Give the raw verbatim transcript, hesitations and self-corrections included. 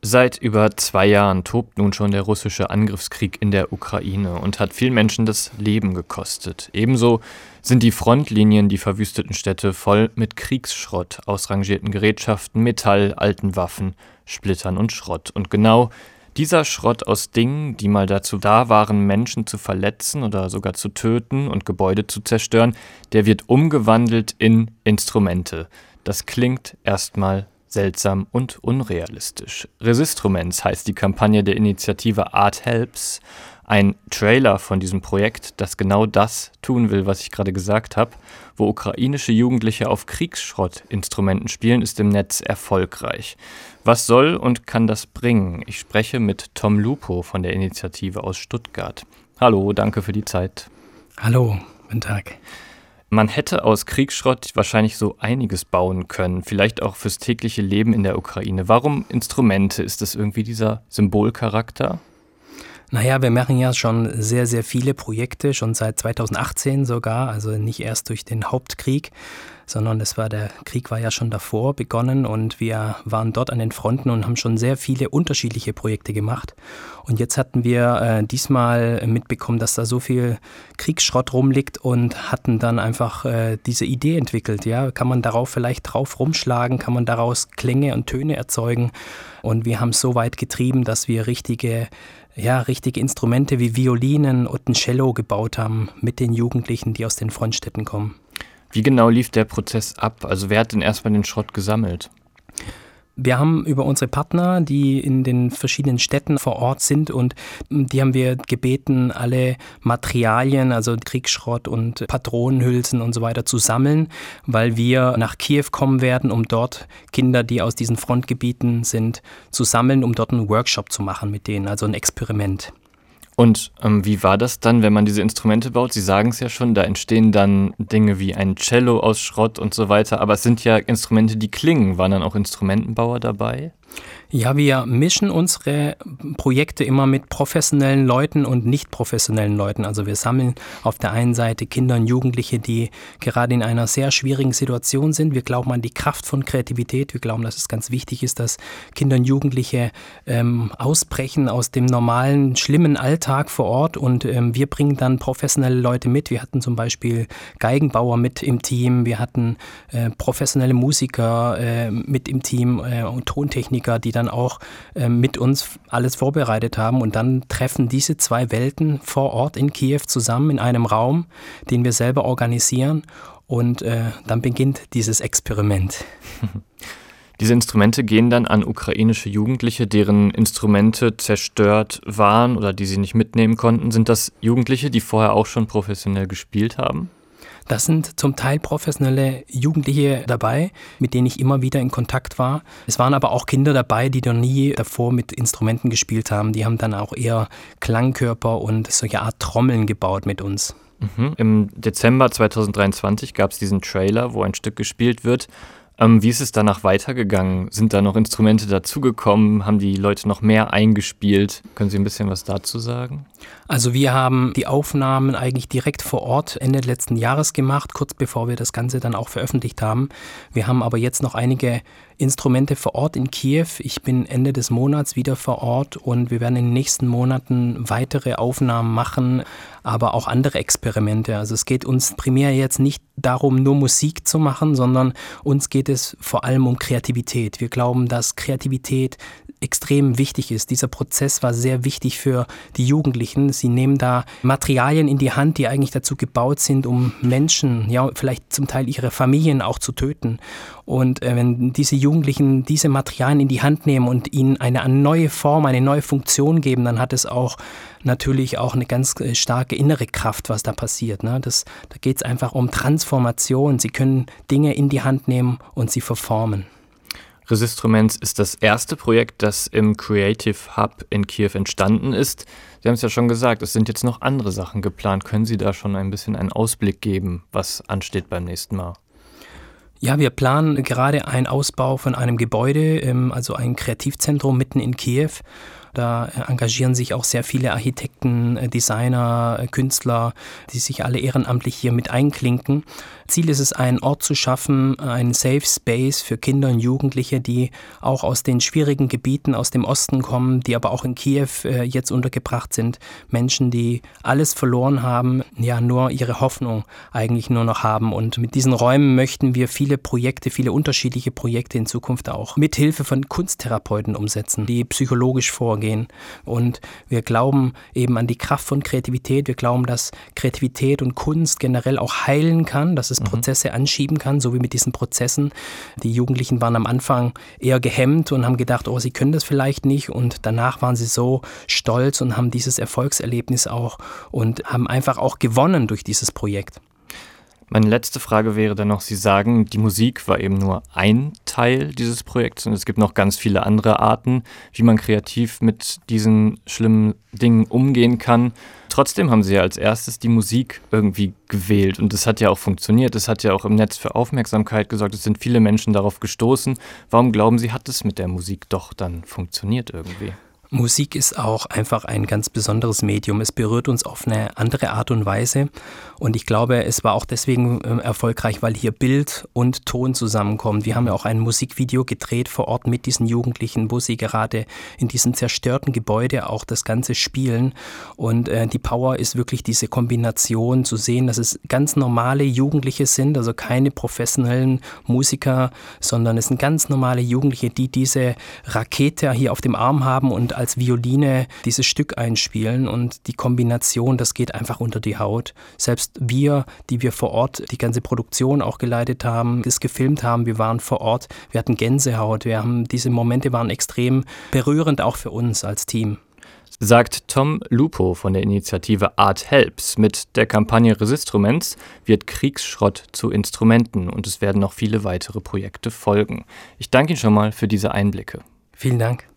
Seit über zwei Jahren tobt nun schon der russische Angriffskrieg in der Ukraine und hat vielen Menschen das Leben gekostet. Ebenso sind die Frontlinien, die verwüsteten Städte, voll mit Kriegsschrott, ausrangierten Gerätschaften, Metall, alten Waffen, Splittern und Schrott. Und genau dieser Schrott aus Dingen, die mal dazu da waren, Menschen zu verletzen oder sogar zu töten und Gebäude zu zerstören, der wird umgewandelt in Instrumente. Das klingt erstmal seltsam und unrealistisch. Resistruments heißt die Kampagne der Initiative Art Helps, ein Trailer von diesem Projekt, das genau das tun will, was ich gerade gesagt habe. Wo ukrainische Jugendliche auf Kriegsschrottinstrumenten spielen, ist im Netz erfolgreich. Was soll und kann das bringen? Ich spreche mit Tom Lupo von der Initiative aus Stuttgart. Hallo, danke für die Zeit. Hallo, guten Tag. Man hätte aus Kriegsschrott wahrscheinlich so einiges bauen können, vielleicht auch fürs tägliche Leben in der Ukraine. Warum Instrumente? Ist das irgendwie dieser Symbolcharakter? Naja, wir machen ja schon sehr, sehr viele Projekte, schon seit zweitausendachtzehn sogar, also nicht erst durch den Hauptkrieg, sondern das war der Krieg war ja schon davor begonnen und wir waren dort an den Fronten und haben schon sehr viele unterschiedliche Projekte gemacht. Und jetzt hatten wir äh, diesmal mitbekommen, dass da so viel Kriegsschrott rumliegt und hatten dann einfach äh, diese Idee entwickelt. Ja, kann man darauf vielleicht drauf rumschlagen, kann man daraus Klänge und Töne erzeugen? Und wir haben es so weit getrieben, dass wir richtige Ja, richtige Instrumente wie Violinen und ein Cello gebaut haben mit den Jugendlichen, die aus den Frontstädten kommen. Wie genau lief der Prozess ab? Also wer hat denn erstmal den Schrott gesammelt? Wir haben über unsere Partner, die in den verschiedenen Städten vor Ort sind, und die haben wir gebeten, alle Materialien, also Kriegsschrott und Patronenhülsen und so weiter zu sammeln, weil wir nach Kiew kommen werden, um dort Kinder, die aus diesen Frontgebieten sind, zu sammeln, um dort einen Workshop zu machen mit denen, also ein Experiment. Und ähm, wie war das dann, wenn man diese Instrumente baut? Sie sagen es ja schon, da entstehen dann Dinge wie ein Cello aus Schrott und so weiter, aber es sind ja Instrumente, die klingen. Waren dann auch Instrumentenbauer dabei? Ja, wir mischen unsere Projekte immer mit professionellen Leuten und nicht professionellen Leuten. Also wir sammeln auf der einen Seite Kinder und Jugendliche, die gerade in einer sehr schwierigen Situation sind. Wir glauben an die Kraft von Kreativität. Wir glauben, dass es ganz wichtig ist, dass Kinder und Jugendliche ähm, ausbrechen aus dem normalen, schlimmen Alltag vor Ort. Und ähm, wir bringen dann professionelle Leute mit. Wir hatten zum Beispiel Geigenbauer mit im Team. Wir hatten äh, professionelle Musiker äh, mit im Team äh, und Tontechniker, die dann auch äh, mit uns alles vorbereitet haben. Und dann treffen diese zwei Welten vor Ort in Kiew zusammen in einem Raum, den wir selber organisieren. Und äh, dann beginnt dieses Experiment. Diese Instrumente gehen dann an ukrainische Jugendliche, deren Instrumente zerstört waren oder die sie nicht mitnehmen konnten. Sind das Jugendliche, die vorher auch schon professionell gespielt haben? Das sind zum Teil professionelle Jugendliche dabei, mit denen ich immer wieder in Kontakt war. Es waren aber auch Kinder dabei, die noch nie davor mit Instrumenten gespielt haben. Die haben dann auch eher Klangkörper und solche Art Trommeln gebaut mit uns. Mhm. Im Dezember zweitausenddreiundzwanzig gab es diesen Trailer, wo ein Stück gespielt wird. Ähm, wie ist es danach weitergegangen? Sind da noch Instrumente dazugekommen? Haben die Leute noch mehr eingespielt? Können Sie ein bisschen was dazu sagen? Also wir haben die Aufnahmen eigentlich direkt vor Ort Ende letzten Jahres gemacht, kurz bevor wir das Ganze dann auch veröffentlicht haben. Wir haben aber jetzt noch einige Instrumente vor Ort in Kiew. Ich bin Ende des Monats wieder vor Ort und wir werden in den nächsten Monaten weitere Aufnahmen machen, aber auch andere Experimente. Also es geht uns primär jetzt nicht darum, nur Musik zu machen, sondern uns geht es vor allem um Kreativität. Wir glauben, dass Kreativität extrem wichtig ist. Dieser Prozess war sehr wichtig für die Jugendlichen. Sie nehmen da Materialien in die Hand, die eigentlich dazu gebaut sind, um Menschen, ja, vielleicht zum Teil ihre Familien auch zu töten. Und äh, wenn diese Jugendlichen diese Materialien in die Hand nehmen und ihnen eine neue Form, eine neue Funktion geben, dann hat es auch natürlich auch eine ganz starke innere Kraft, was da passiert. Ne? Das, da geht es einfach um Transformation. Sie können Dinge in die Hand nehmen und sie verformen. Resistruments ist das erste Projekt, das im Creative Hub in Kiew entstanden ist. Sie haben es ja schon gesagt, es sind jetzt noch andere Sachen geplant. Können Sie da schon ein bisschen einen Ausblick geben, was ansteht beim nächsten Mal? Ja, wir planen gerade einen Ausbau von einem Gebäude, also ein Kreativzentrum mitten in Kiew. Da engagieren sich auch sehr viele Architekten, Designer, Künstler, die sich alle ehrenamtlich hier mit einklinken. Ziel ist es, einen Ort zu schaffen, einen Safe Space für Kinder und Jugendliche, die auch aus den schwierigen Gebieten aus dem Osten kommen, die aber auch in Kiew äh, jetzt untergebracht sind. Menschen, die alles verloren haben, ja nur ihre Hoffnung eigentlich nur noch haben. Und mit diesen Räumen möchten wir viele Projekte, viele unterschiedliche Projekte in Zukunft auch mit Hilfe von Kunsttherapeuten umsetzen, die psychologisch vorgehen. Und wir glauben eben an die Kraft von Kreativität. Wir glauben, dass Kreativität und Kunst generell auch heilen kann, dass es Prozesse anschieben kann, so wie mit diesen Prozessen. Die Jugendlichen waren am Anfang eher gehemmt und haben gedacht, oh, sie können das vielleicht nicht, und danach waren sie so stolz und haben dieses Erfolgserlebnis auch und haben einfach auch gewonnen durch dieses Projekt. Meine letzte Frage wäre dann noch, Sie sagen, die Musik war eben nur ein Teil dieses Projekts und es gibt noch ganz viele andere Arten, wie man kreativ mit diesen schlimmen Dingen umgehen kann. Trotzdem haben Sie ja als erstes die Musik irgendwie gewählt und das hat ja auch funktioniert. Es hat ja auch im Netz für Aufmerksamkeit gesorgt. Es sind viele Menschen darauf gestoßen. Warum glauben Sie, hat es mit der Musik doch dann funktioniert irgendwie? Musik ist auch einfach ein ganz besonderes Medium. Es berührt uns auf eine andere Art und Weise. Und ich glaube, es war auch deswegen äh, erfolgreich, weil hier Bild und Ton zusammenkommen. Wir haben ja auch ein Musikvideo gedreht vor Ort mit diesen Jugendlichen, wo sie gerade in diesem zerstörten Gebäude auch das Ganze spielen. Und äh, die Power ist wirklich diese Kombination zu sehen, dass es ganz normale Jugendliche sind, also keine professionellen Musiker, sondern es sind ganz normale Jugendliche, die diese Rakete hier auf dem Arm haben und als Violine dieses Stück einspielen, und die Kombination, das geht einfach unter die Haut. Selbst wir, die wir vor Ort die ganze Produktion auch geleitet haben, das gefilmt haben, wir waren vor Ort, wir hatten Gänsehaut, wir haben, diese Momente waren extrem berührend auch für uns als Team. Sagt Tom Lupo von der Initiative Art Helps. Mit der Kampagne Resistruments wird Kriegsschrott zu Instrumenten und es werden noch viele weitere Projekte folgen. Ich danke Ihnen schon mal für diese Einblicke. Vielen Dank.